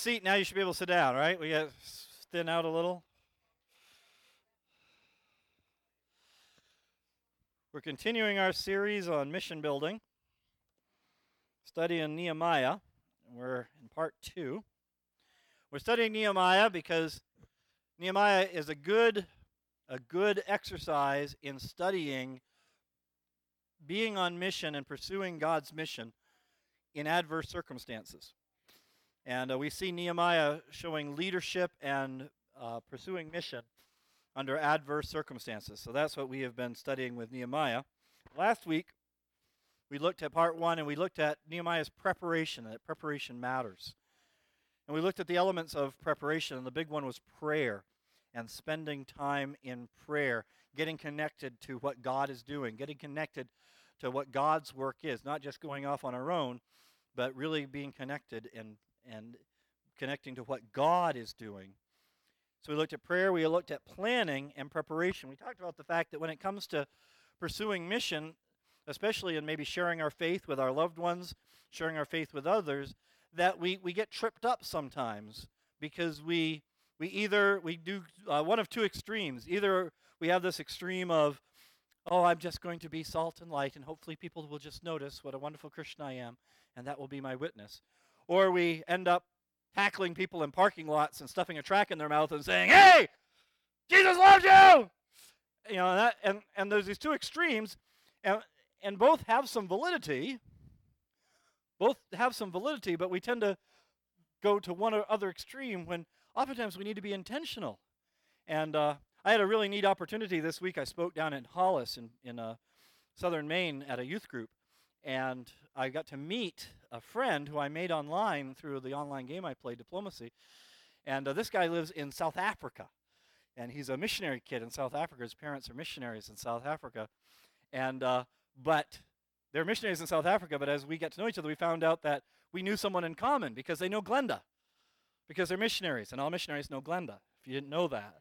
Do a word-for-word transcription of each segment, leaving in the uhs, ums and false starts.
Seat, now you should be able to sit down, right? We got thin out a little. We're continuing our series on mission building, studying Nehemiah. We're in part two. We're studying Nehemiah because Nehemiah is a good, a good exercise in studying being on mission and pursuing God's mission in adverse circumstances. And uh, we see Nehemiah showing leadership and uh, pursuing mission under adverse circumstances. So that's what we have been studying with Nehemiah. Last week, we looked at part one, and we looked at Nehemiah's preparation, that preparation matters. And we looked at the elements of preparation, and the big one was prayer and spending time in prayer, getting connected to what God is doing, getting connected to what God's work is, not just going off on our own, but really being connected and, and connecting to what God is doing. So we looked at prayer, we looked at planning and preparation. We talked about the fact that when it comes to pursuing mission, especially in maybe sharing our faith with our loved ones, sharing our faith with others, that we, we get tripped up sometimes because we we either, we do uh, one of two extremes. Either we have this extreme of, oh, I'm just going to be salt and light, and hopefully people will just notice what a wonderful Christian I am, and that will be my witness. Or we end up tackling people in parking lots and stuffing a tract in their mouth and saying, hey, Jesus loves you! You know, that, and, and there's these two extremes, and, and both have some validity. Both have some validity, but we tend to go to one or other extreme when oftentimes we need to be intentional. And uh, I had a really neat opportunity this week. I spoke down in Hollis in, in uh, southern Maine at a youth group, and I got to meet a friend who I made online through the online game I played, Diplomacy. And uh, this guy lives in South Africa, and he's a missionary kid in South Africa. His parents are missionaries in South Africa. And uh, but they're missionaries in South Africa, but as we get to know each other, we found out that we knew someone in common because they know Glenda, because they're missionaries, and all missionaries know Glenda, if you didn't know that.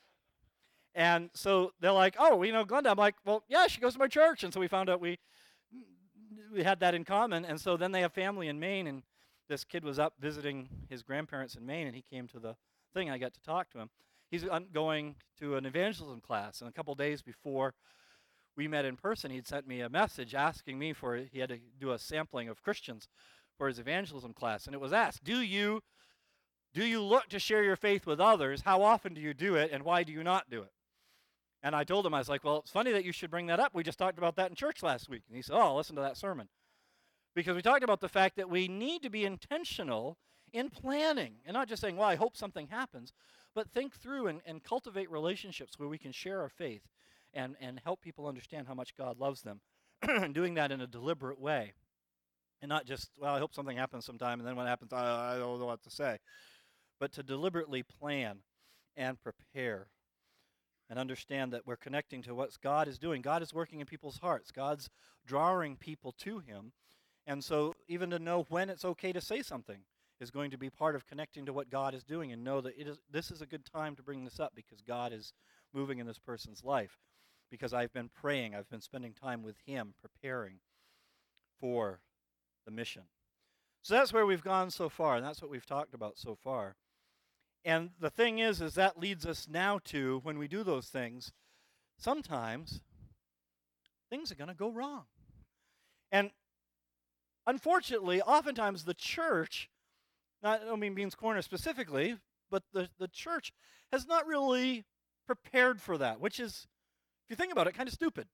And so they're like, oh, we know Glenda. I'm like, well, yeah, she goes to my church. And so we found out we we had that in common. And so then they have family in Maine, and this kid was up visiting his grandparents in Maine, and he came to the thing. I got to talk to him. He's going to an evangelism class, and a couple days before we met in person, he'd sent me a message asking me for, he had to do a sampling of Christians for his evangelism class. And it was asked, do you, do you look to share your faith with others? How often do you do it, and why do you not do it? And I told him, I was like, well, it's funny that you should bring that up. We just talked about that in church last week. And he said, oh, listen to that sermon. Because we talked about the fact that we need to be intentional in planning and not just saying, well, I hope something happens, but think through and, and cultivate relationships where we can share our faith and, and help people understand how much God loves them, and doing that in a deliberate way. And not just, well, I hope something happens sometime, and then when it happens, I, I don't know what to say. But to deliberately plan and prepare and understand that we're connecting to what God is doing. God is working in people's hearts. God's drawing people to him. And so even to know when it's okay to say something is going to be part of connecting to what God is doing, and know that it is, this is a good time to bring this up because God is moving in this person's life. Because I've been praying, I've been spending time with him, preparing for the mission. So that's where we've gone so far, and that's what we've talked about so far. And the thing is, is that leads us now to, when we do those things, sometimes things are going to go wrong. And unfortunately, oftentimes the church, not, I don't mean Beans Corner specifically, but the, the church has not really prepared for that, which is, if you think about it, kind of stupid.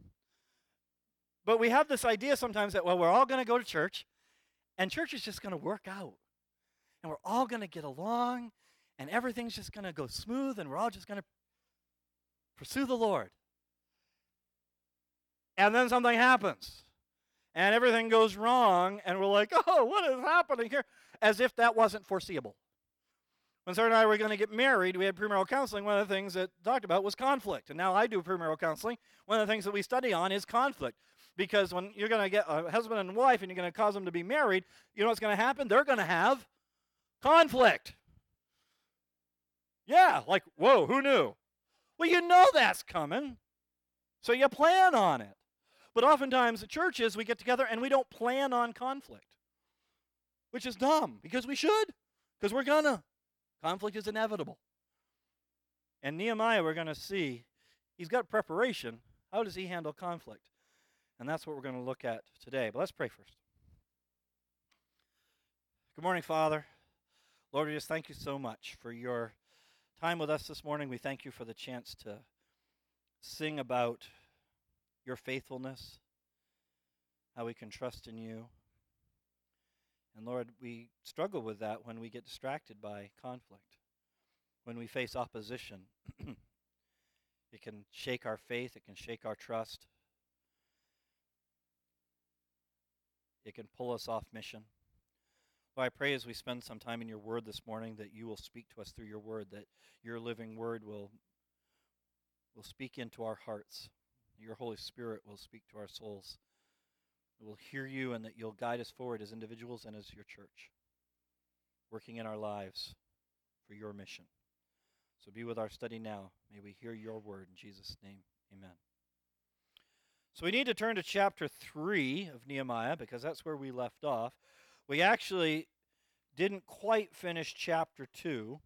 But we have this idea sometimes that, well, we're all going to go to church, and church is just going to work out. And we're all going to get along, and everything's just going to go smooth, and we're all just going to pursue the Lord. And then something happens, and everything goes wrong, and we're like, oh, what is happening here? As if that wasn't foreseeable. When Sarah and I were going to get married, we had premarital counseling. One of the things that talked about was conflict. And now I do premarital counseling. One of the things that we study on is conflict. Because when you're going to get a husband and wife and you're going to cause them to be married, you know what's going to happen? They're going to have conflict. Yeah, like, whoa, who knew? Well, you know that's coming, so you plan on it. But oftentimes at churches, we get together and we don't plan on conflict, which is dumb, because we should. Because we're gonna. Conflict is inevitable. And Nehemiah, we're going to see, he's got preparation. How does he handle conflict? And that's what we're going to look at today. But let's pray first. Good morning, Father. Lord, we just thank you so much for your time with us this morning. We thank you for the chance to sing about your faithfulness, how we can trust in you. And Lord, we struggle with that when we get distracted by conflict. When we face opposition, it can shake our faith, it can shake our trust. It can pull us off mission. Lord, I pray as we spend some time in your word this morning that you will speak to us through your word, that your living word will, will speak into our hearts. Your Holy Spirit will speak to our souls. We'll hear you, and that you'll guide us forward as individuals and as your church, working in our lives for your mission. So be with our study now. May we hear your word in Jesus' name. Amen. So we need to turn to chapter three of Nehemiah because that's where we left off. We actually didn't quite finish chapter two.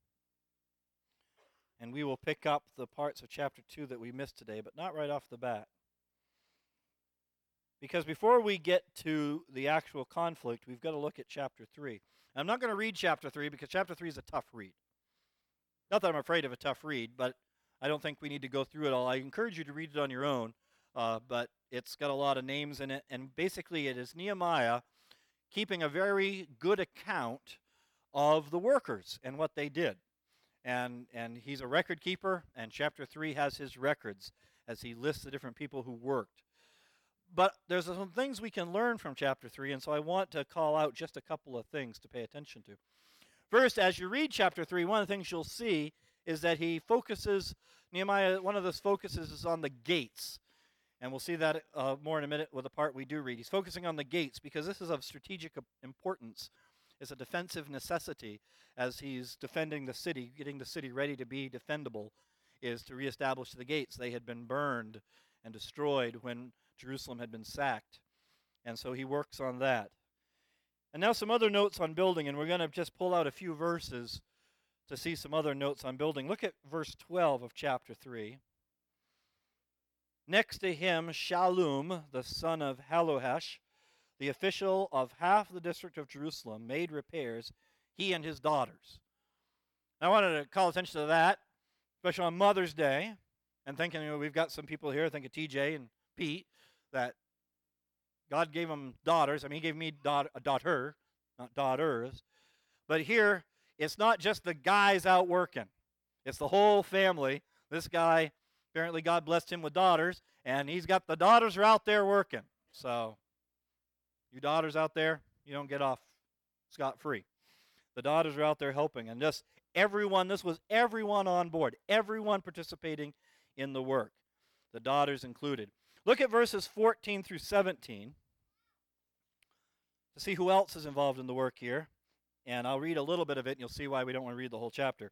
And we will pick up the parts of chapter two that we missed today, but not right off the bat. Because before we get to the actual conflict, we've got to look at chapter three. And I'm not going to read chapter three because chapter three is a tough read. Not that I'm afraid of a tough read, but I don't think we need to go through it all. I encourage you to read it on your own, uh, but it's got a lot of names in it. And basically it is Nehemiah keeping a very good account of the workers and what they did. And, and he's a record keeper, and chapter three has his records as he lists the different people who worked. But there's some things we can learn from chapter three, and so I want to call out just a couple of things to pay attention to. First, as you read chapter three, one of the things you'll see is that he focuses, Nehemiah, one of those focuses is on the gates. And we'll see that uh, more in a minute with the part we do read. He's focusing on the gates because this is of strategic importance. It's a defensive necessity as he's defending the city, getting the city ready to be defendable, is to reestablish the gates. They had been burned and destroyed when Jerusalem had been sacked. And so he works on that. And now some other notes on building, and we're going to just pull out a few verses to see some other notes on building. Look at verse twelve of chapter three. Next to him, Shallum, the son of Halohesh, the official of half the district of Jerusalem, made repairs, he and his daughters. Now, I wanted to call attention to that, especially on Mother's Day, and thinking, you know, we've got some people here, I think of T J and Pete, that God gave them daughters. I mean, he gave me daughter, a daughter, not daughters. But here, it's not just the guys out working. It's the whole family. This guy, apparently God blessed him with daughters, and he's got the daughters are out there working. So, you daughters out there, you don't get off scot-free. The daughters are out there helping. And just everyone, this was everyone on board, everyone participating in the work, the daughters included. Look at verses fourteen through seventeen to see who else is involved in the work here. And I'll read a little bit of it, and you'll see why we don't want to read the whole chapter.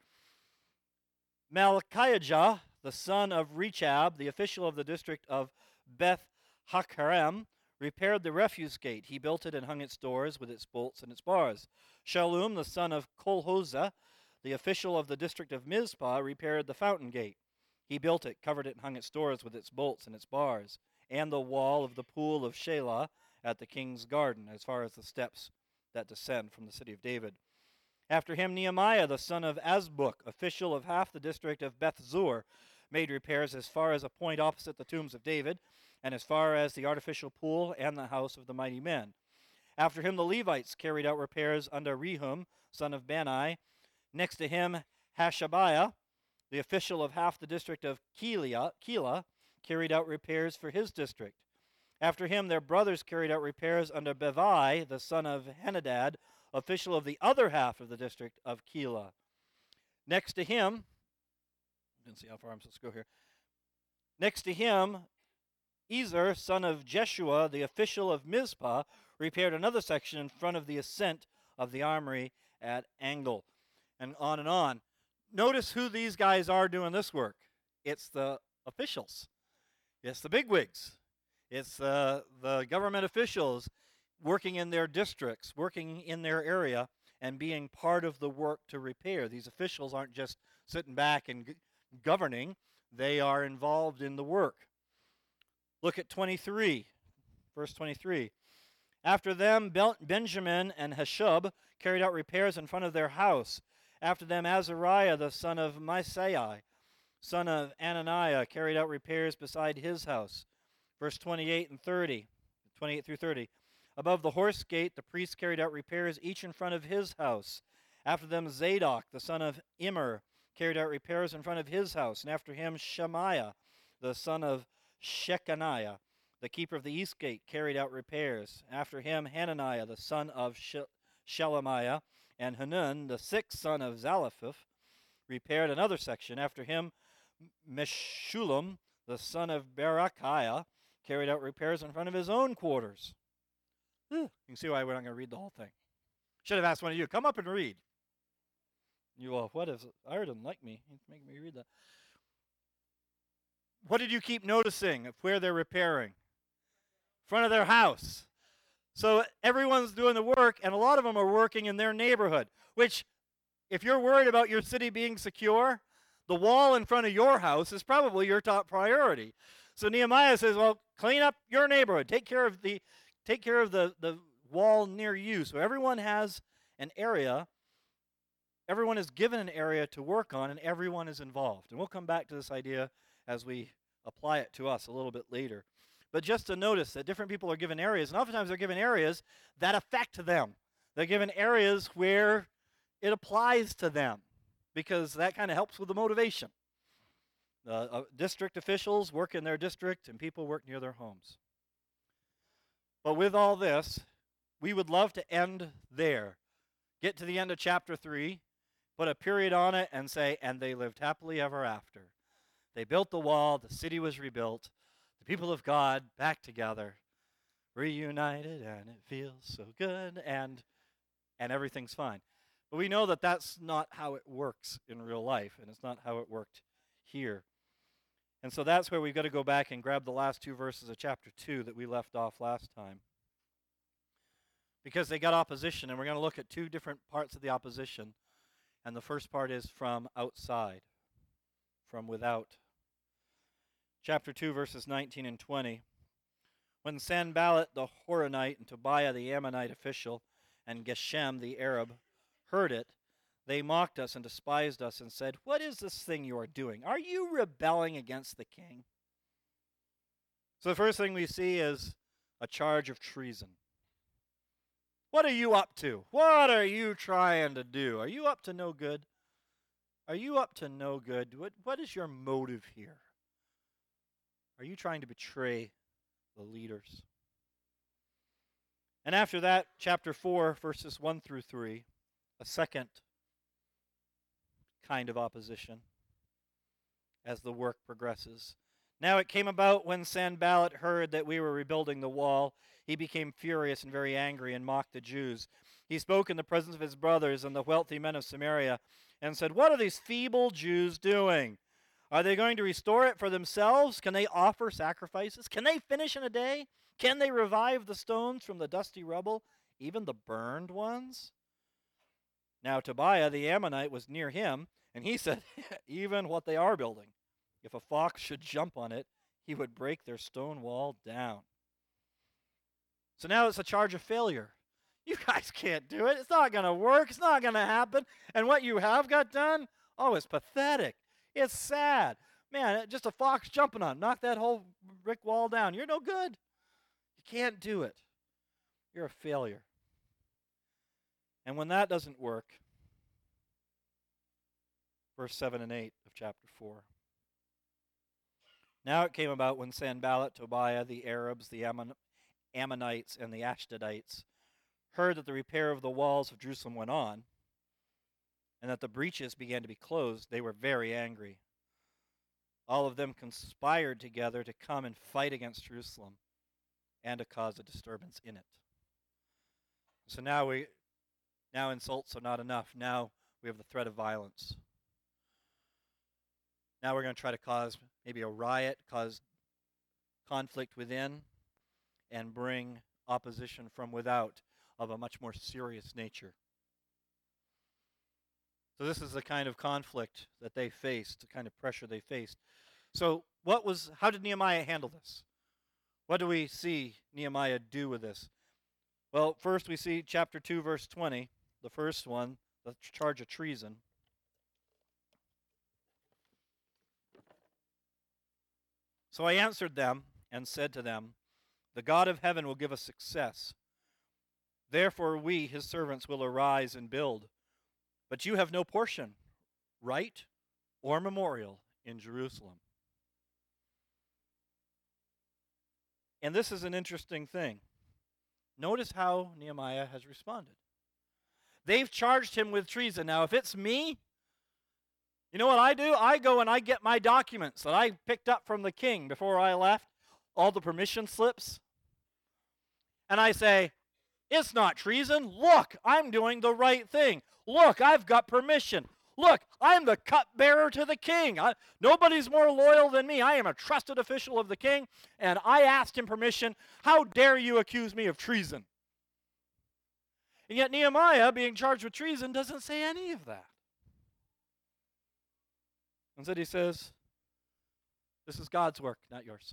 Malchijah, the son of Rechab, the official of the district of Beth Hakerem, repaired the refuse gate. He built it and hung its doors with its bolts and its bars. Shallum, the son of Kolhoza, the official of the district of Mizpah, repaired the fountain gate. He built it, covered it, and hung its doors with its bolts and its bars, and the wall of the pool of Shelah at the king's garden, as far as the steps that descend from the city of David. After him, Nehemiah, the son of Azbuk, official of half the district of Beth Zur, made repairs as far as a point opposite the tombs of David, and as far as the artificial pool and the house of the mighty men. After him, the Levites carried out repairs under Rehum, son of Bani. Next to him, Hashabiah, the official of half the district of Keilah, Keilah, carried out repairs for his district. After him, their brothers carried out repairs under Bevai, the son of Henadad, official of the other half of the district of Keilah. Next to him, I didn't see how far I'm supposed to go here. Next to him, Ezer, son of Jeshua, the official of Mizpah, repaired another section in front of the ascent of the armory at Angle, and on and on. Notice who these guys are doing this work. It's the officials. It's the bigwigs. It's uh, the government officials working in their districts, working in their area, and being part of the work to repair. These officials aren't just sitting back and g- governing, they are involved in the work. Look at twenty-three, verse twenty-three. After them, Benjamin and Hashub carried out repairs in front of their house. After them, Azariah, the son of Maaseiah, son of Ananiah, carried out repairs beside his house. Verse twenty-eight and thirty, twenty-eight through thirty. Above the horse gate, the priests carried out repairs, each in front of his house. After them, Zadok, the son of Immer, carried out repairs in front of his house. And after him, Shemaiah, the son of Shechaniah, the keeper of the east gate, carried out repairs. After him, Hananiah, the son of Shelemiah, and Hanun, the sixth son of Zalaphith, repaired another section. After him, Meshullam, the son of Berechiah, carried out repairs in front of his own quarters. You can see why we're not going to read the whole thing. Should have asked one of you, come up and read. You all, what is it? I didn't like me. He's making me read that. What did you keep noticing of where they're repairing? Front of their house. So everyone's doing the work, and a lot of them are working in their neighborhood, which, if you're worried about your city being secure, the wall in front of your house is probably your top priority. So Nehemiah says, well, clean up your neighborhood. Take care of the take care of the, the wall near you. So everyone has an area. Everyone is given an area to work on, and everyone is involved. And we'll come back to this idea as we apply it to us a little bit later. But just to notice that different people are given areas, and oftentimes they're given areas that affect them. They're given areas where it applies to them, because that kind of helps with the motivation. Uh, uh, district officials work in their district, and people work near their homes. But with all this, we would love to end there. Get to the end of chapter three, put a period on it, and say, and they lived happily ever after. They built the wall, the city was rebuilt, the people of God back together, reunited, and it feels so good, and and everything's fine. But we know that that's not how it works in real life, and it's not how it worked here. And so that's where we've got to go back and grab the last two verses of chapter two that we left off last time. Because they got opposition, and we're going to look at two different parts of the opposition. And the first part is from outside, from without. Chapter two, verses nineteen and twenty. When Sanballat the Horonite and Tobiah the Ammonite official and Geshem the Arab heard it, they mocked us and despised us and said, what is this thing you are doing? Are you rebelling against the king? So the first thing we see is a charge of treason. What are you up to? What are you trying to do? Are you up to no good? Are you up to no good? What, what is your motive here? Are you trying to betray the leaders? And after that, chapter four, verses one through three, a second kind of opposition as the work progresses. Now it came about when Sanballat heard that we were rebuilding the wall, he became furious and very angry and mocked the Jews. He spoke in the presence of his brothers and the wealthy men of Samaria and said, what are these feeble Jews doing? Are they going to restore it for themselves? Can they offer sacrifices? Can they finish in a day? Can they revive the stones from the dusty rubble, even the burned ones? Now Tobiah the Ammonite was near him, and he said, even what they are building, if a fox should jump on it, he would break their stone wall down. So now it's a charge of failure. You guys can't do it. It's not going to work. It's not going to happen. And what you have got done, oh, it's pathetic. It's sad. Man, just a fox jumping on it. Knock that whole brick wall down. You're no good. You can't do it. You're a failure. And when that doesn't work, verse seven and eight of chapter four. Now it came about when Sanballat, Tobiah, the Arabs, the Ammon- Ammonites, and the Ashdodites heard that the repair of the walls of Jerusalem went on, and that the breaches began to be closed, they were very angry. All of them conspired together to come and fight against Jerusalem and to cause a disturbance in it. So now we, now insults are not enough. Now we have the threat of violence. Now we're going to try to cause maybe a riot, cause conflict within, and bring opposition from without of a much more serious nature. So this is the kind of conflict that they faced, the kind of pressure they faced. So what was how did Nehemiah handle this? What do we see Nehemiah do with this? Well, first we see chapter two, verse twenty, the first one, the charge of treason. So I answered them and said to them, the God of heaven will give us success. Therefore we, his servants, will arise and build. But you have no portion, right, or memorial in Jerusalem. And this is an interesting thing. Notice how Nehemiah has responded. They've charged him with treason. Now, if it's me, you know what I do? I go and I get my documents that I picked up from the king before I left, all the permission slips, and I say, it's not treason. Look, I'm doing the right thing. Look, I've got permission. Look, I'm the cupbearer to the king. I, nobody's more loyal than me. I am a trusted official of the king, and I asked him permission. How dare you accuse me of treason? And yet Nehemiah, being charged with treason, doesn't say any of that. Instead, he says, this is God's work, not yours.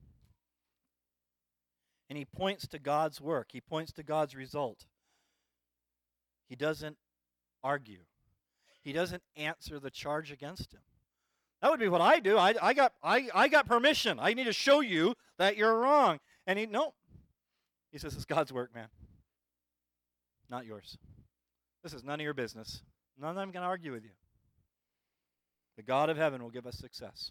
And he points to God's work. He points to God's result. He doesn't argue. He doesn't answer the charge against him. That would be what I do. I, I got I, I got permission. I need to show you that you're wrong. And he, no. He says, it's God's work, man. Not yours. This is none of your business. None of them can argue with you. The God of heaven will give us success.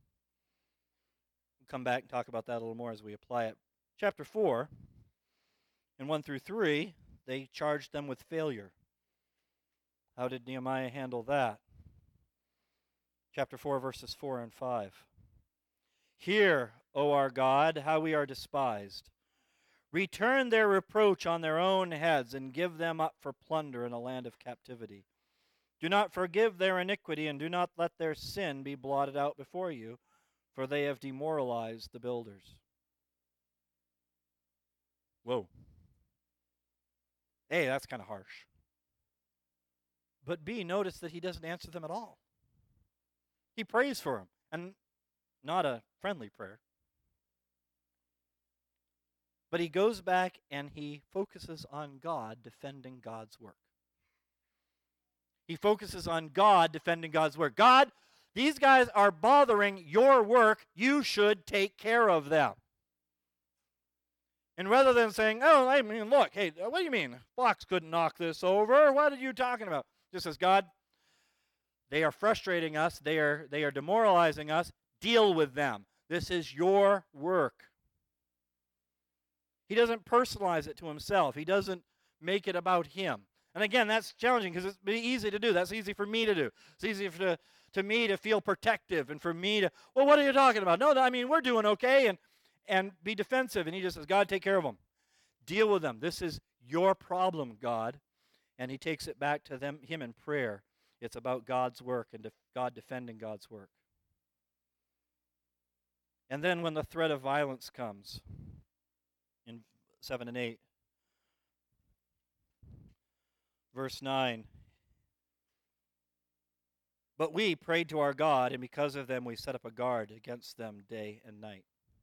We'll come back and talk about that a little more as we apply it. Chapter four, and one through three, they charged them with failure. How did Nehemiah handle that? Chapter four, verses four and five. Hear, O our God, how we are despised. Return their reproach on their own heads, and give them up for plunder in a land of captivity. Do not forgive their iniquity, and do not let their sin be blotted out before you, for they have demoralized the builders. Whoa. A, that's kind of harsh. But B, notice that he doesn't answer them at all. He prays for them, and not a friendly prayer. But he goes back and he focuses on God defending God's work. He focuses on God defending God's work. God, these guys are bothering your work. You should take care of them. And rather than saying, oh, I mean, look, hey, what do you mean? Fox couldn't knock this over. What are you talking about? Just says, God, they are frustrating us. They are, they are demoralizing us. Deal with them. This is your work. He doesn't personalize it to himself. He doesn't make it about him. And again, that's challenging because it's easy to do. That's easy for me to do. It's easy for to, to me to feel protective and for me to, well, what are you talking about? No, I mean, we're doing okay, and, and be defensive. And he just says, God, take care of them. Deal with them. This is your problem, God. And he takes it back to them, him in prayer. It's about God's work and def- God defending God's work. And then when the threat of violence comes, in seven and eight, verse nine, but we prayed to our God, and because of them we set up a guard against them day and night.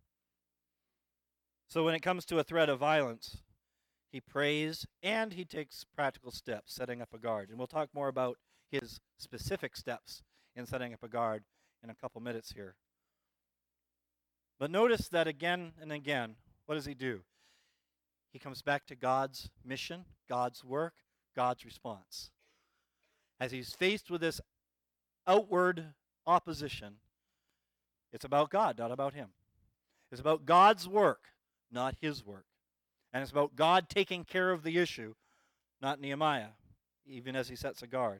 So when it comes to a threat of violence, he prays and he takes practical steps, setting up a guard. And we'll talk more about his specific steps in setting up a guard in a couple minutes here. But notice that again and again, what does he do? He comes back to God's mission, God's work, God's response. As he's faced with this outward opposition, it's about God, not about him. It's about God's work, not his work. And it's about God taking care of the issue, not Nehemiah, even as he sets a guard.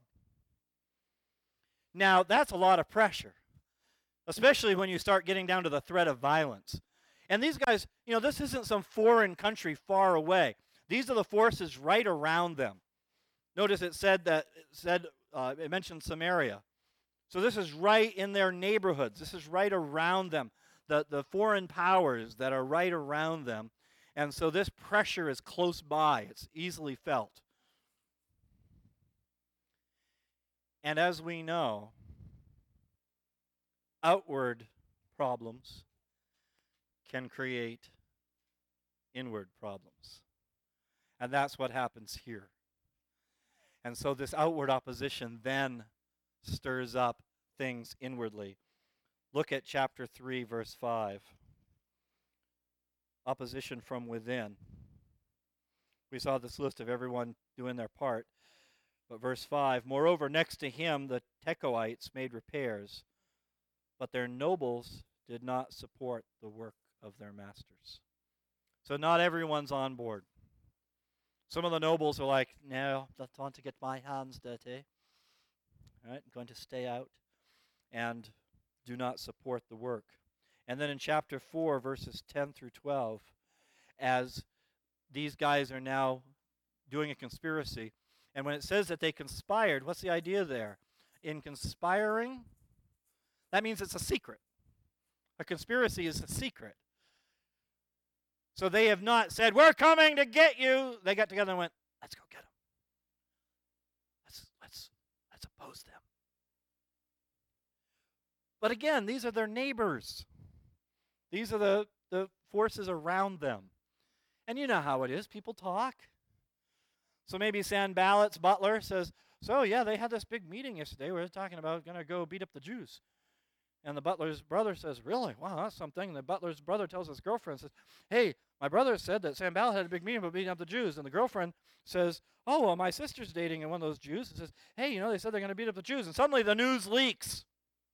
Now, that's a lot of pressure, especially when you start getting down to the threat of violence. And these guys, you know, this isn't some foreign country far away. These are the forces right around them. Notice it said that it said uh, it mentioned Samaria. So this is right in their neighborhoods. This is right around them. The the foreign powers that are right around them. And so this pressure is close by. It's easily felt. And as we know, outward problems can create inward problems. And that's what happens here. And so this outward opposition then stirs up things inwardly. Look at chapter three, verse five. Opposition from within. We saw this list of everyone doing their part. But verse five, moreover, next to him the Tekoites made repairs, but their nobles did not support the work of their masters. So not everyone's on board. Some of the nobles are like, no, don't want to get my hands dirty. All right, I'm going to stay out and do not support the work. And then in chapter four, verses ten through twelve, as these guys are now doing a conspiracy, and when it says that they conspired, what's the idea there? In conspiring, that means it's a secret. A conspiracy is a secret. So they have not said, we're coming to get you. They got together and went, let's go get them. Let's, let's, let's oppose them. But again, these are their neighbors. These are the, the forces around them. And you know how it is. People talk. So maybe Sanballat's butler says, so yeah, they had this big meeting yesterday. We were talking about going to go beat up the Jews. And the butler's brother says, really? Wow, that's something. And the butler's brother tells his girlfriend, says, hey, my brother said that Sanballat had a big meeting about beating up the Jews. And the girlfriend says, oh, well, my sister's dating one of those Jews. And says, hey, you know, they said they're going to beat up the Jews. And suddenly the news leaks.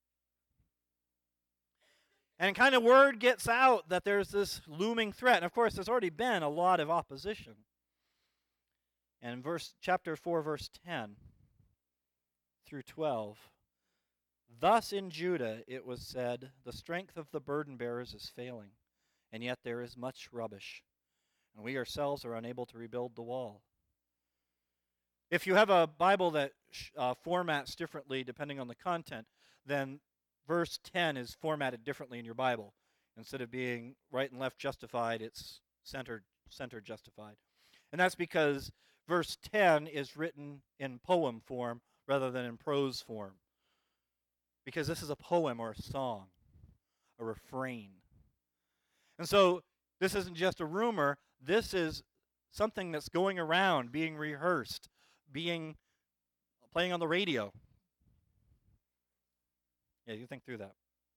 And kind of word gets out that there's this looming threat. And of course, there's already been a lot of opposition. And in verse, chapter four, verse ten through twelve, thus in Judah it was said, the strength of the burden bearers is failing, and yet there is much rubbish, and we ourselves are unable to rebuild the wall. If you have a Bible that uh, formats differently depending on the content, then verse ten is formatted differently in your Bible. Instead of being right and left justified, it's center, center justified. And that's because verse ten is written in poem form rather than in prose form. Because this is a poem or a song, a refrain. And so this isn't just a rumor. This is something that's going around, being rehearsed, being playing on the radio. Yeah, you think through that.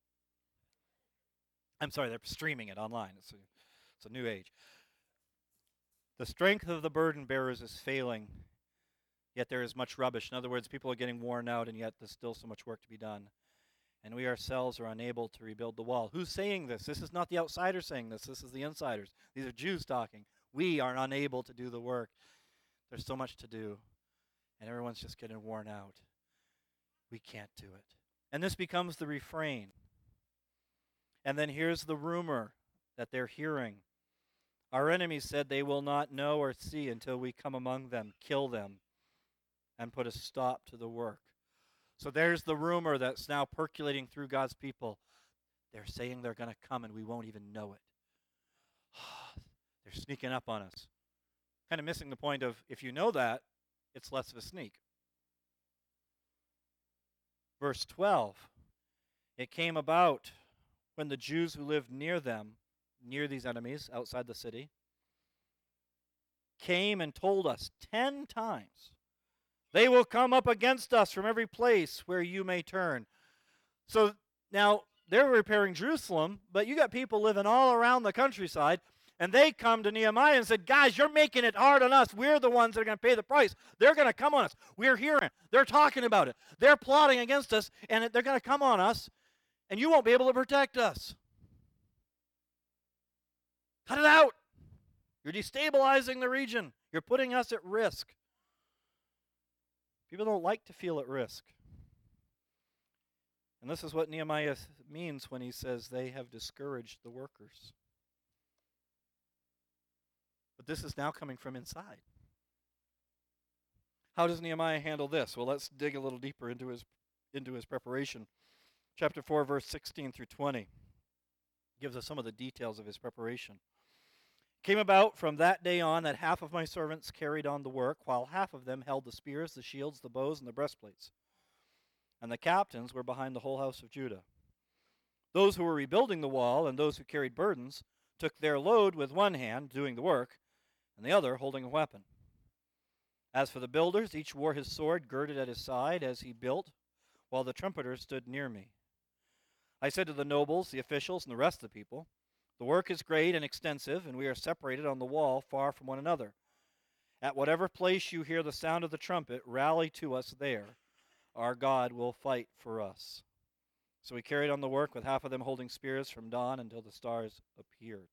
I'm sorry, they're streaming it online. It's a, it's a new age. The strength of the burden bearers is failing, yet there is much rubbish. In other words, people are getting worn out, and yet there's still so much work to be done. And we ourselves are unable to rebuild the wall. Who's saying this? This is not the outsiders saying this. This is the insiders. These are Jews talking. We are unable to do the work. There's so much to do, and everyone's just getting worn out. We can't do it. And this becomes the refrain. And then here's the rumor that they're hearing. Our enemies said they will not know or see until we come among them, kill them, and put a stop to the work. So there's the rumor that's now percolating through God's people. They're saying they're going to come and we won't even know it. They're sneaking up on us. Kind of missing the point of, if you know that, it's less of a sneak. Verse twelve, it came about when the Jews who lived near them, near these enemies outside the city, came and told us ten times, they will come up against us from every place where you may turn. So now they're repairing Jerusalem, but you got people living all around the countryside, and they come to Nehemiah and said, guys, you're making it hard on us. We're the ones that are going to pay the price. They're going to come on us. We're hearing. They're talking about it. They're plotting against us, and they're going to come on us, and you won't be able to protect us. Cut it out. You're destabilizing the region. You're putting us at risk. People don't like to feel at risk. And this is what Nehemiah means when he says they have discouraged the workers. But this is now coming from inside. How does Nehemiah handle this? Well, let's dig a little deeper into his into his preparation. Chapter four, verse sixteen through twenty gives us some of the details of his preparation. Came about from that day on that half of my servants carried on the work, while half of them held the spears, the shields, the bows, and the breastplates. and the captains were behind the whole house of Judah. Those who were rebuilding the wall and those who carried burdens took their load with one hand, doing the work, and the other holding a weapon. As for the builders, each wore his sword girded at his side as he built, while the trumpeters stood near me. I said to the nobles, the officials, and the rest of the people, the work is great and extensive, and we are separated on the wall far from one another. At whatever place you hear the sound of the trumpet, rally to us there. Our God will fight for us. So we carried on the work, with half of them holding spears from dawn until the stars appeared.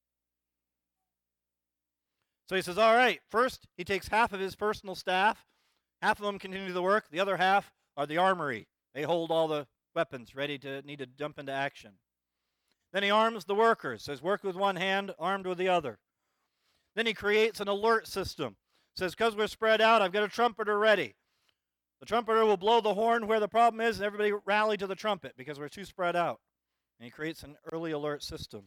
So he says, all right, first he takes half of his personal staff, half of them continue the work, the other half are the armory. They hold all the weapons ready to need to jump into action. Then he arms the workers, says work with one hand, armed with the other. Then he creates an alert system. Says, because we're spread out, I've got a trumpeter ready. The trumpeter will blow the horn where the problem is, and everybody rally to the trumpet because we're too spread out. And he creates an early alert system.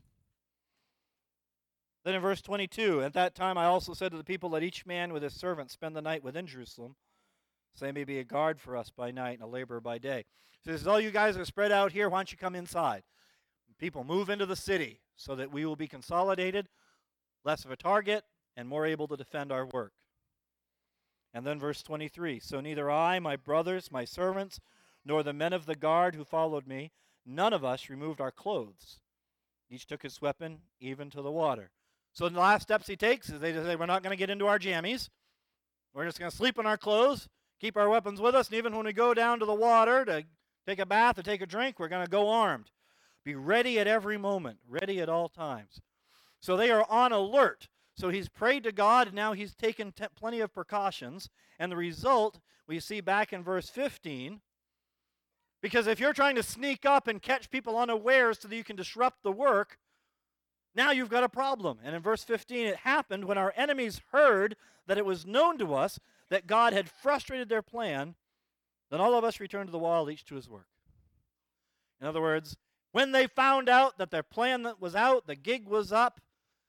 Then in verse twenty-two, at that time I also said to the people, let each man with his servant spend the night within Jerusalem, so they may be a guard for us by night and a laborer by day. So he says, all you guys are spread out here, why don't you come inside? People move into the city so that we will be consolidated, less of a target, and more able to defend our work. And then verse twenty-three, so neither I, my brothers, my servants, nor the men of the guard who followed me, none of us removed our clothes. Each took his weapon, even to the water. So the last steps he takes is they say, we're not going to get into our jammies. We're just going to sleep in our clothes, keep our weapons with us, and even when we go down to the water to take a bath or take a drink, we're going to go armed. Be ready at every moment, ready at all times. So they are on alert. So he's prayed to God, and now he's taken t- plenty of precautions. And the result, we see back in verse fifteen, because if you're trying to sneak up and catch people unawares so that you can disrupt the work, now you've got a problem. And in verse fifteen, it happened when our enemies heard that it was known to us that God had frustrated their plan, then all of us returned to the wall, each to his work. In other words, when they found out that their plan was out, the gig was up,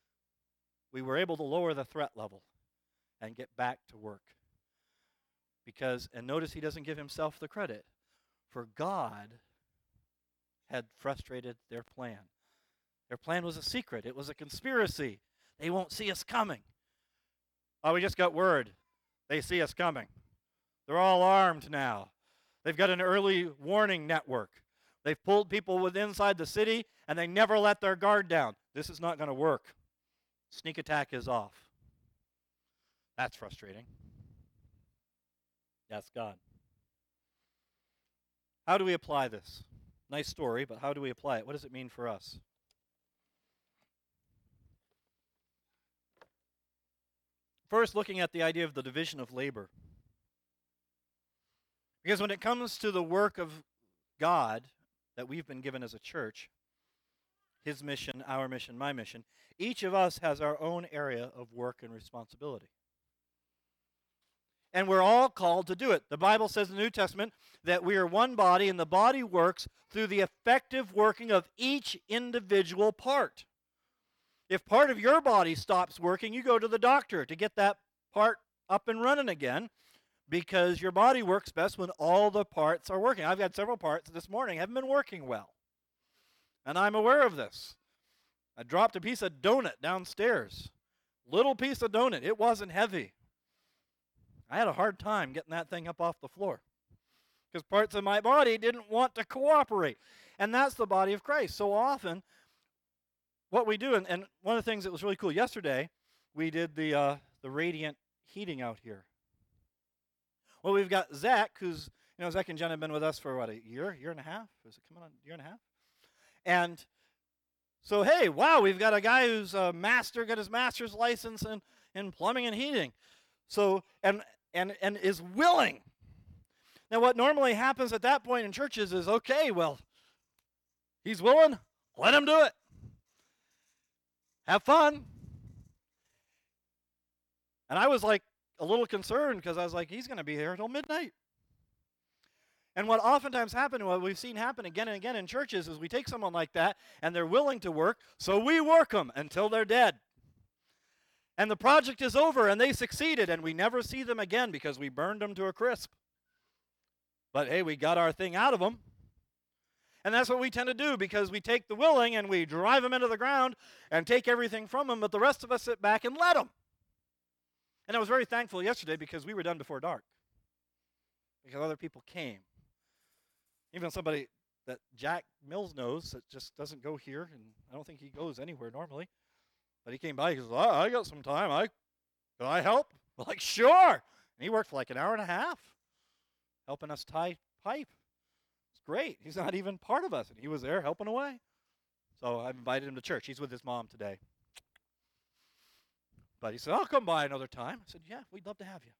we were able to lower the threat level and get back to work. Because, and notice he doesn't give himself the credit, for God had frustrated their plan. Their plan was a secret. It was a conspiracy. They won't see us coming. Oh, we just got word. They see us coming. They're all armed now. They've got an early warning network. They've pulled people within inside the city, and they never let their guard down. This is not going to work. Sneak attack is off. That's frustrating. That's God. How do we apply this? Nice story, but how do we apply it? What does it mean for us? First, looking at the idea of the division of labor. Because when it comes to the work of God that we've been given as a church, his mission, our mission, my mission, each of us has our own area of work and responsibility. And we're all called to do it. The Bible says in the New Testament that we are one body, and the body works through the effective working of each individual part. If part of your body stops working, you go to the doctor to get that part up and running again, because your body works best when all the parts are working. I've got several parts this morning haven't been working well, and I'm aware of this. I dropped a piece of donut downstairs. Little piece of donut. It wasn't heavy. I had a hard time getting that thing up off the floor because parts of my body didn't want to cooperate. And that's the body of Christ. So often, what we do, and, and one of the things that was really cool, yesterday, we did the uh, the radiant heating out here. Well, we've got Zach, who's, you know, Zach and Jen have been with us for, what, a year, year and a half? Is it coming on a year and a half? And so, hey, wow, we've got a guy who's a master, got his master's license in, in plumbing and heating. So, and, and, and is willing. Now, what normally happens at that point in churches is, okay, well, he's willing, let him do it. Have fun. And I was like a little concerned because I was like, he's going to be here until midnight. And what oftentimes happens, what we've seen happen again and again in churches, is we take someone like that and they're willing to work, so we work them until they're dead. And the project is over and they succeeded and we never see them again because we burned them to a crisp. But hey, we got our thing out of them. And that's what we tend to do, because we take the willing and we drive them into the ground and take everything from them, but the rest of us sit back and let them. And I was very thankful yesterday because we were done before dark, because other people came. Even somebody that Jack Mills knows that just doesn't go here, and I don't think he goes anywhere normally. But he came by, he goes, oh, I got some time. I, can I help? I'm like, sure. And he worked for like an hour and a half helping us tie pipe. It's great. He's not even part of us, and he was there helping away. So I invited him to church. He's with his mom today. But he said, I'll come by another time. I said, yeah, we'd love to have you.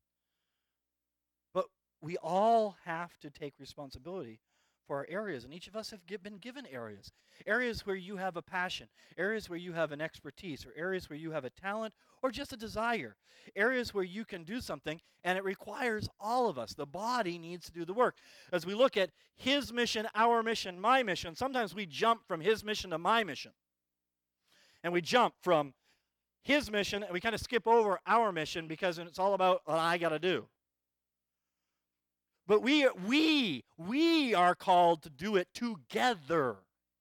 But we all have to take responsibility for our areas, and each of us have been given areas. Areas where you have a passion, areas where you have an expertise, or areas where you have a talent, or just a desire. Areas where you can do something, and it requires all of us. The body needs to do the work. As we look at his mission, our mission, my mission, sometimes we jump from his mission to my mission. And we jump from his mission, and we kind of skip over our mission because it's all about what I got to do. But we, we, we are called to do it together.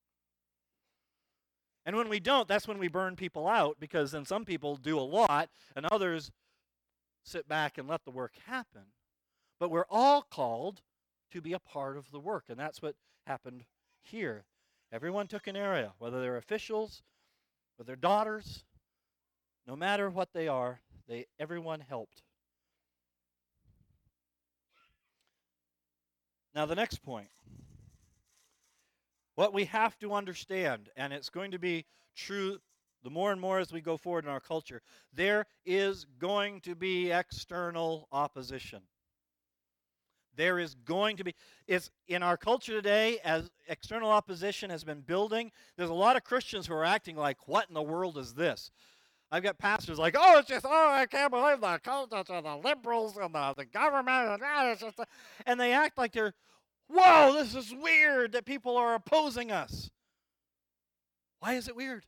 And when we don't, that's when we burn people out, because then some people do a lot and others sit back and let the work happen. But we're all called to be a part of the work, and that's what happened here. Everyone took an area, whether they're officials, whether they're daughters, no matter what they are, they everyone helped. Now the next point. What we have to understand, and it's going to be true the more and more as we go forward in our culture, there is going to be external opposition. There is going to be, it's in our culture today, as external opposition has been building, there's a lot of Christians who are acting like, what in the world is this? I've got pastors like, oh, it's just, oh, I can't believe the cultists and the liberals and the, the government, and, ah, it's just a, and they act like they're, whoa, this is weird that people are opposing us. Why is it weird?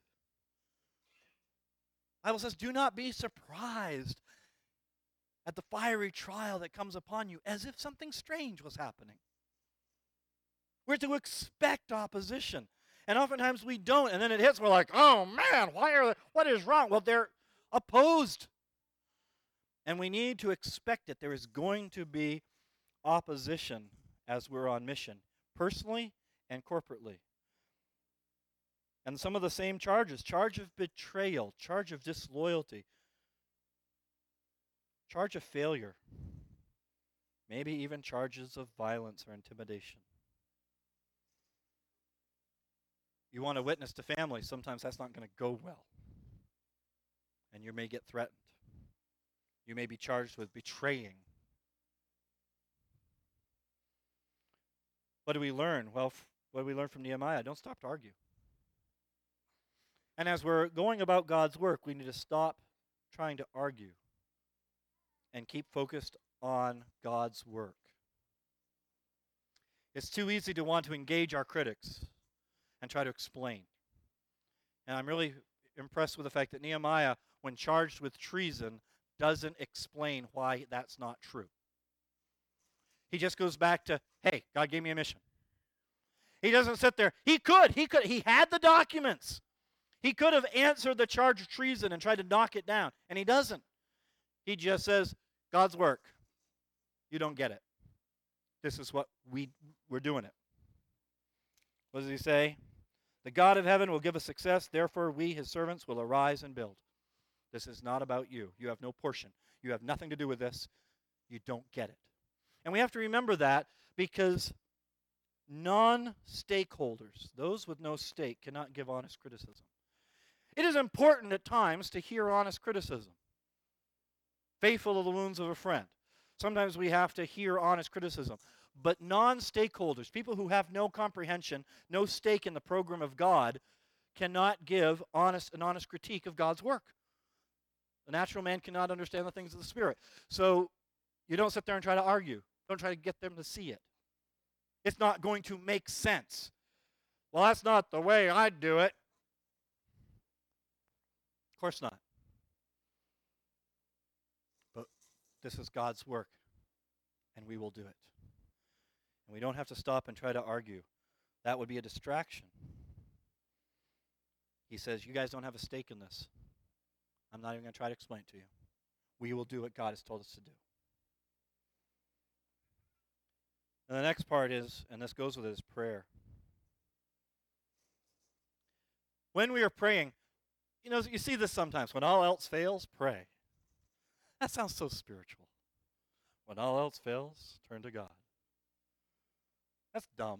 The Bible says, do not be surprised at the fiery trial that comes upon you, as if something strange was happening. We're to expect opposition. And oftentimes we don't, and then it hits, we're like, oh man, why are they, what is wrong? Well, they're opposed. And we need to expect it. There is going to be opposition as we're on mission, personally and corporately. And some of the same charges, charge of betrayal, charge of disloyalty, charge of failure, maybe even charges of violence or intimidation. You want to witness to family, sometimes that's not going to go well. And you may get threatened. You may be charged with betraying. What do we learn? Well, f- what do we learn from Nehemiah? Don't stop to argue. And as we're going about God's work, we need to stop trying to argue and keep focused on God's work. It's too easy to want to engage our critics and try to explain. And I'm really impressed with the fact that Nehemiah, when charged with treason, doesn't explain why that's not true. He just goes back to, hey, God gave me a mission. He doesn't sit there. He could. He could. He had the documents. He could have answered the charge of treason and tried to knock it down, and he doesn't. He just says, God's work. You don't get it. This is what we, we're doing it. What does he say? The God of heaven will give us success, therefore we, his servants, will arise and build. This is not about you. You have no portion. You have nothing to do with this. You don't get it. And we have to remember that, because non-stakeholders, those with no stake, cannot give honest criticism. It is important at times to hear honest criticism. Faithful to the wounds of a friend. Sometimes we have to hear honest criticism. But non-stakeholders, people who have no comprehension, no stake in the program of God, cannot give honest an honest critique of God's work. The natural man cannot understand the things of the Spirit. So you don't sit there and try to argue. Don't try to get them to see it. It's not going to make sense. Well, that's not the way I'd do it. Of course not. But this is God's work, and we will do it. And we don't have to stop and try to argue. That would be a distraction. He says, you guys don't have a stake in this. I'm not even going to try to explain it to you. We will do what God has told us to do. And the next part is, and this goes with it, is prayer. When we are praying, you know, you see this sometimes. When all else fails, pray. That sounds so spiritual. When all else fails, turn to God. That's dumb.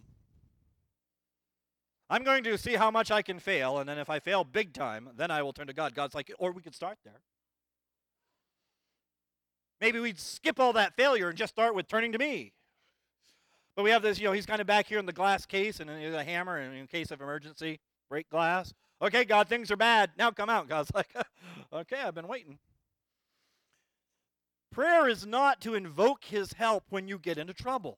I'm going to see how much I can fail, and then if I fail big time, then I will turn to God. God's like, or we could start there. Maybe we'd skip all that failure and just start with turning to me. But we have this, you know, he's kind of back here in the glass case and then a hammer, and in case of emergency, break glass. Okay, God, things are bad. Now come out. God's like, okay, I've been waiting. Prayer is not to invoke his help when you get into trouble.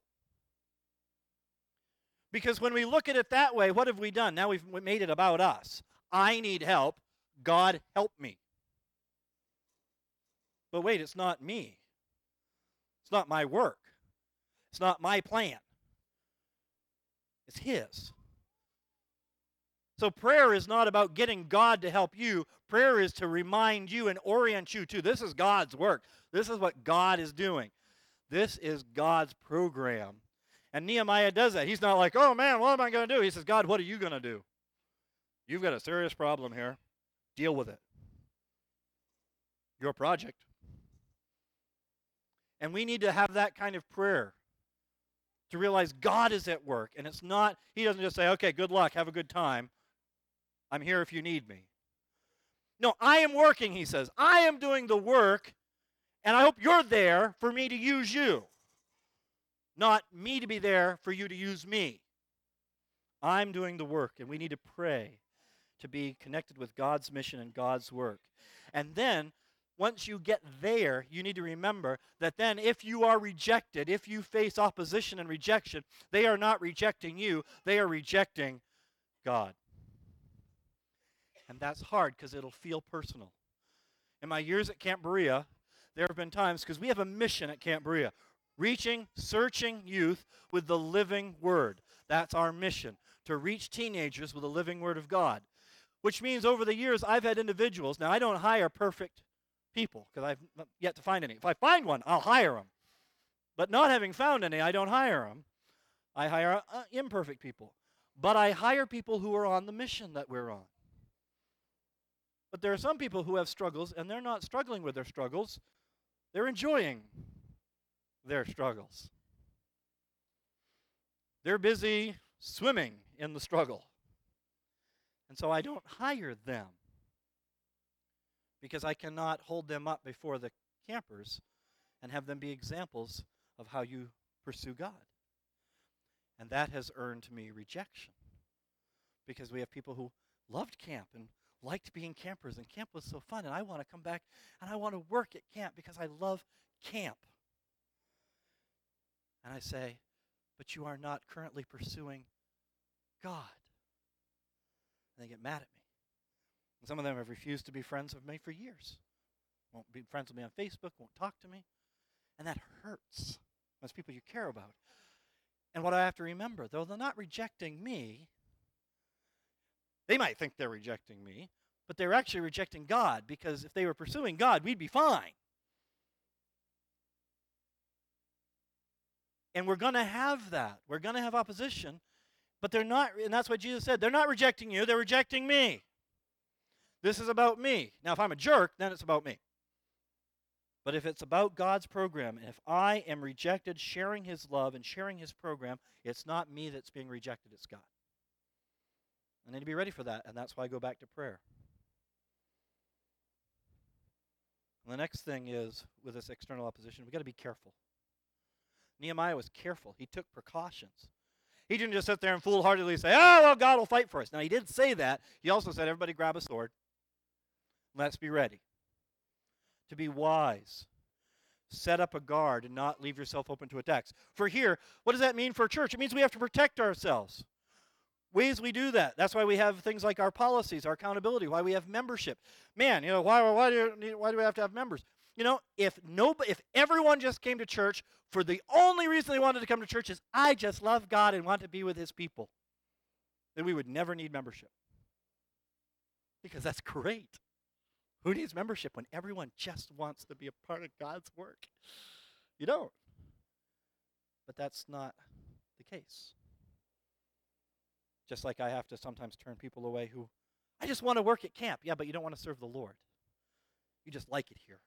Because when we look at it that way, what have we done? Now we've made it about us. I need help. God, help me. But wait, it's not me. It's not my work. It's not my plan. It's his. So prayer is not about getting God to help you. Prayer is to remind you and orient you to this is God's work. This is what God is doing. This is God's program. And Nehemiah does that. He's not like, oh man, what am I going to do? He says, God, what are you going to do? You've got a serious problem here. Deal with it. Your project. And we need to have that kind of prayer to realize God is at work. And it's not, he doesn't just say, okay, good luck, have a good time. I'm here if you need me. No, I am working, he says. I am doing the work, and I hope you're there for me to use you. Not me to be there for you to use me. I'm doing the work, and we need to pray to be connected with God's mission and God's work. And then, once you get there, you need to remember that then if you are rejected, if you face opposition and rejection, they are not rejecting you, they are rejecting God. And that's hard because it'll feel personal. In my years at Camp Berea, there have been times, because we have a mission at Camp Berea, reaching, searching youth with the living word. That's our mission, to reach teenagers with the living word of God. Which means over the years, I've had individuals. Now, I don't hire perfect people because I've yet to find any. If I find one, I'll hire them. But not having found any, I don't hire them. I hire uh, imperfect people. But I hire people who are on the mission that we're on. But there are some people who have struggles, and they're not struggling with their struggles. They're enjoying their struggles. They're busy swimming in the struggle. And so I don't hire them because I cannot hold them up before the campers and have them be examples of how you pursue God. And that has earned me rejection because we have people who loved camp and liked being campers, and camp was so fun, and I want to come back and I want to work at camp because I love camp. And I say, but you are not currently pursuing God. And they get mad at me. And some of them have refused to be friends with me for years. Won't be friends with me on Facebook, won't talk to me. And that hurts. Those people you care about. And what I have to remember, though they're not rejecting me, they might think they're rejecting me, but they're actually rejecting God, because if they were pursuing God, we'd be fine. And we're going to have that. We're going to have opposition, but they're not, and that's what Jesus said, they're not rejecting you, they're rejecting me. This is about me. Now, if I'm a jerk, then it's about me. But if it's about God's program, and if I am rejected sharing his love and sharing his program, it's not me that's being rejected, it's God. I need to be ready for that, and that's why I go back to prayer. And the next thing is, with this external opposition, we've got to be careful. Nehemiah was careful. He took precautions. He didn't just sit there and foolhardily say, oh, well, God will fight for us. Now, he did say that. He also said, everybody grab a sword. Let's be ready. To be wise. Set up a guard and not leave yourself open to attacks. For here, what does that mean for church? It means we have to protect ourselves. Ways we do that. That's why we have things like our policies, our accountability, why we have membership. Man, you know, why, why, do, why do we have to have members? You know, if nobody, if everyone just came to church for the only reason they wanted to come to church is I just love God and want to be with his people, then we would never need membership. Because that's great. Who needs membership when everyone just wants to be a part of God's work? You don't. But that's not the case. Just like I have to sometimes turn people away who, I just want to work at camp. Yeah, but you don't want to serve the Lord. You just like it here.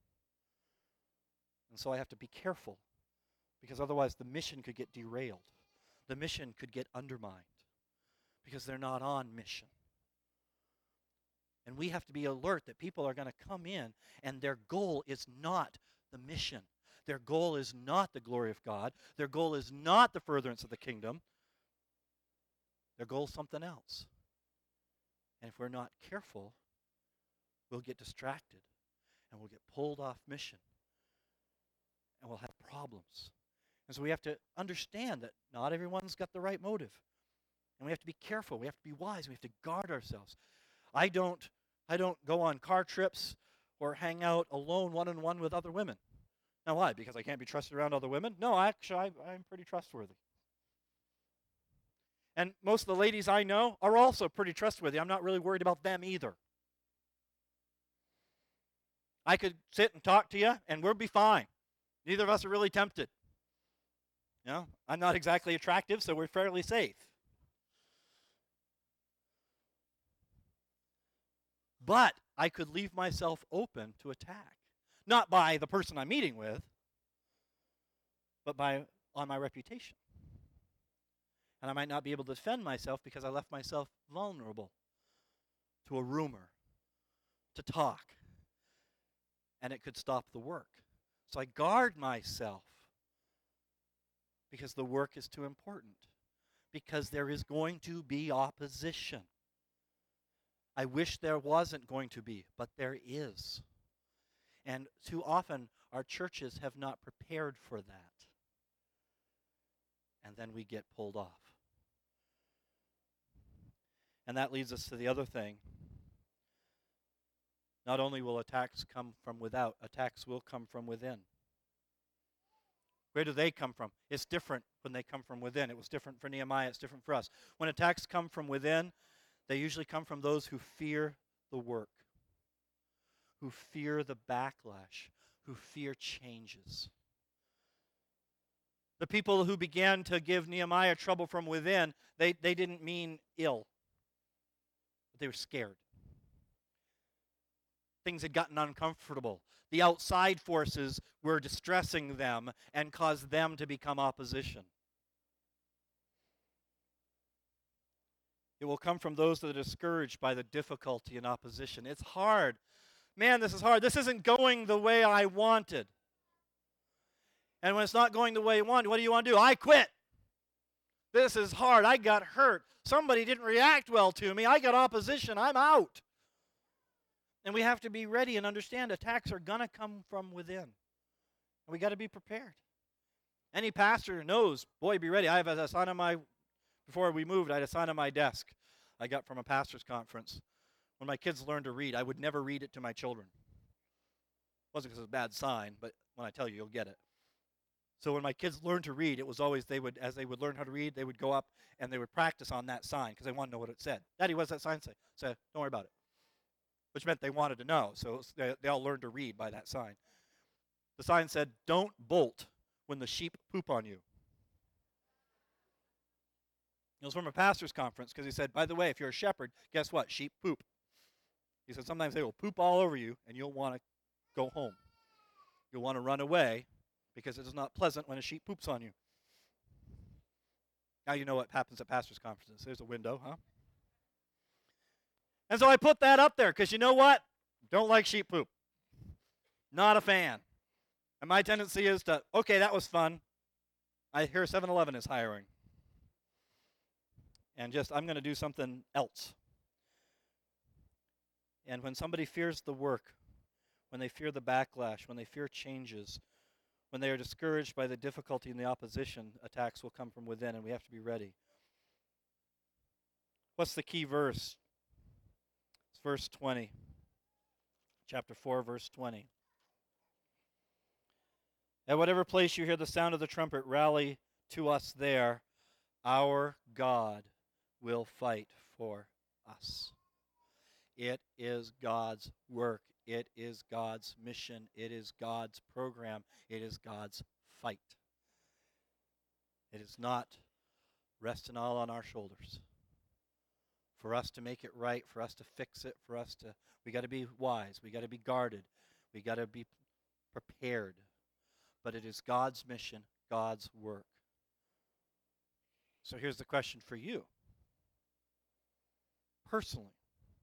And so I have to be careful, because otherwise the mission could get derailed. The mission could get undermined because they're not on mission. And we have to be alert that people are going to come in and their goal is not the mission. Their goal is not the glory of God. Their goal is not the furtherance of the kingdom. Their goal is something else. And if we're not careful, we'll get distracted and we'll get pulled off mission and we'll have problems. And so we have to understand that not everyone's got the right motive. And we have to be careful. We have to be wise. We have to guard ourselves. I don't, I don't go on car trips or hang out alone one-on-one with other women. Now why? Because I can't be trusted around other women? No, actually, I, I'm pretty trustworthy. And most of the ladies I know are also pretty trustworthy. I'm not really worried about them either. I could sit and talk to you, and we'll be fine. Neither of us are really tempted. You know, I'm not exactly attractive, so we're fairly safe. But I could leave myself open to attack. Not by the person I'm meeting with, but by on my reputation. And I might not be able to defend myself because I left myself vulnerable to a rumor, to talk. And it could stop the work. So I guard myself because the work is too important. Because there is going to be opposition. I wish there wasn't going to be, but there is. And too often our churches have not prepared for that. And then we get pulled off. And that leads us to the other thing. Not only will attacks come from without, attacks will come from within. Where do they come from? It's different when they come from within. It was different for Nehemiah. It's different for us. When attacks come from within, they usually come from those who fear the work, who fear the backlash, who fear changes. The people who began to give Nehemiah trouble from within, they, they didn't mean ill, but they were scared. Things had gotten uncomfortable. The outside forces were distressing them and caused them to become opposition. It will come from those that are discouraged by the difficulty and opposition. It's hard. Man, this is hard. This isn't going the way I wanted. And when it's not going the way you wanted, what do you want to do? I quit. This is hard. I got hurt. Somebody didn't react well to me. I got opposition. I'm out. And we have to be ready and understand attacks are going to come from within. And we got to be prepared. Any pastor knows, boy, be ready. I have a sign on my, before we moved, I had a sign on my desk I got from a pastor's conference. When my kids learned to read, I would never read it to my children. It wasn't because it was a bad sign, but when I tell you, you'll get it. So when my kids learned to read, it was always they would, as they would learn how to read, they would go up and they would practice on that sign because they wanted to know what it said. Daddy, what does that sign say? So don't worry about it. Which meant they wanted to know, so they, they all learned to read by that sign. The sign said, "Don't bolt when the sheep poop on you." It was from a pastor's conference because he said, by the way, if you're a shepherd, guess what? Sheep poop. He said sometimes they will poop all over you and you'll want to go home. You'll want to run away because it is not pleasant when a sheep poops on you. Now you know what happens at pastor's conferences. There's a window, huh? And so I put that up there because you know what? Don't like sheep poop. Not a fan. And my tendency is to, okay, that was fun. I hear seven eleven is hiring. And just, I'm going to do something else. And when somebody fears the work, when they fear the backlash, when they fear changes, when they are discouraged by the difficulty and the opposition, attacks will come from within, and we have to be ready. What's the key verse? It's verse twenty. Chapter four, verse twenty. At whatever place you hear the sound of the trumpet, rally to us there. Our God will fight for us. It is God's work. It is God's mission. It is God's program. It is God's fight. It is not resting all on our shoulders. For us to make it right, for us to fix it, for us to, we got to be wise. We got to be guarded. We got to be prepared. But it is God's mission, God's work. So here's the question for you. Personally,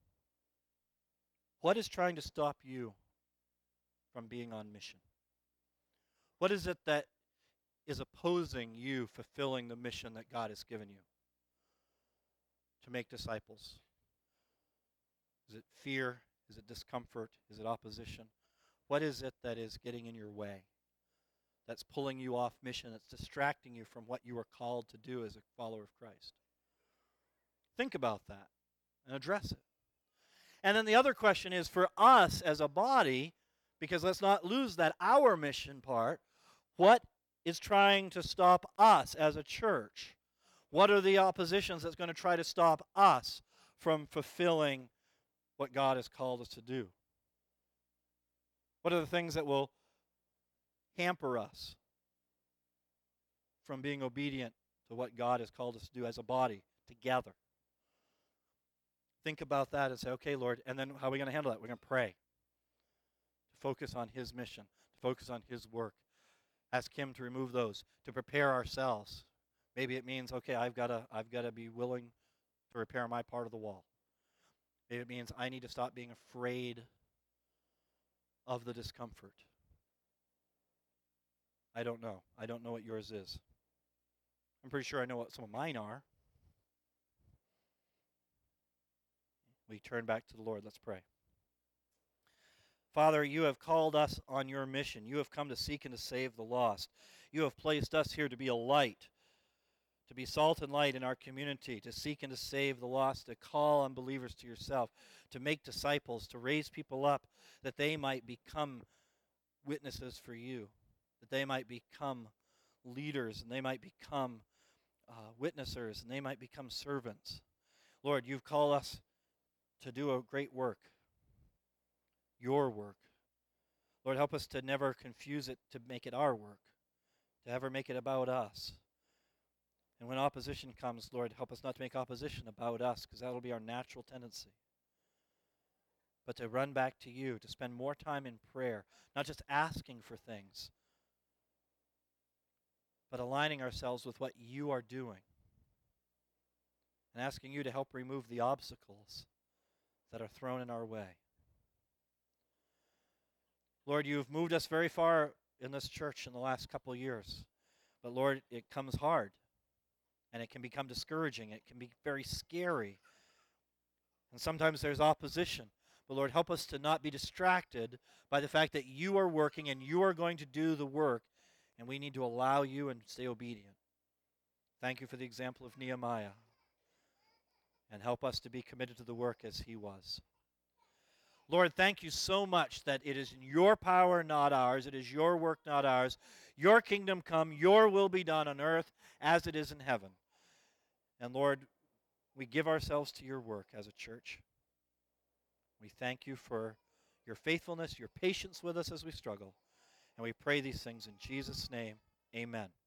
what is trying to stop you from being on mission? What is it that is opposing you fulfilling the mission that God has given you to make disciples? Is it fear? Is it discomfort? Is it opposition? What is it that is getting in your way? That's pulling you off mission, that's distracting you from what you are called to do as a follower of Christ. Think about that and address it. And then the other question is for us as a body, because let's not lose that our mission part, what is trying to stop us as a church? What are the oppositions that's going to try to stop us from fulfilling what God has called us to do? What are the things that will hamper us from being obedient to what God has called us to do as a body together? Think about that and say, okay, Lord, and then how are we going to handle that? We're going to pray to focus on His mission, to focus on His work. Ask Him to remove those, to prepare ourselves. Maybe it means, okay, I've got to I've got to be willing to repair my part of the wall. Maybe it means I need to stop being afraid of the discomfort. I don't know. I don't know what yours is. I'm pretty sure I know what some of mine are. We turn back to the Lord. Let's pray. Father, you have called us on your mission. You have come to seek and to save the lost. You have placed us here to be a light, to be salt and light in our community, to seek and to save the lost, to call unbelievers to yourself, to make disciples, to raise people up that they might become witnesses for you, that they might become leaders and they might become uh, witnessers and they might become servants. Lord, you've called us to do a great work, your work. Lord, help us to never confuse it to make it our work, to ever make it about us. And when opposition comes, Lord, help us not to make opposition about us, because that will be our natural tendency. But to run back to you, to spend more time in prayer, not just asking for things, but aligning ourselves with what you are doing and asking you to help remove the obstacles that are thrown in our way. Lord, you've moved us very far in this church in the last couple of years. But Lord, it comes hard. And it can become discouraging. It can be very scary. And sometimes there's opposition. But Lord, help us to not be distracted by the fact that you are working and you are going to do the work. And we need to allow you and stay obedient. Thank you for the example of Nehemiah. And help us to be committed to the work as he was. Lord, thank you so much that it is in your power, not ours. It is your work, not ours. Your kingdom come, your will be done on earth as it is in heaven. And Lord, we give ourselves to your work as a church. We thank you for your faithfulness, your patience with us as we struggle. And we pray these things in Jesus' name. Amen.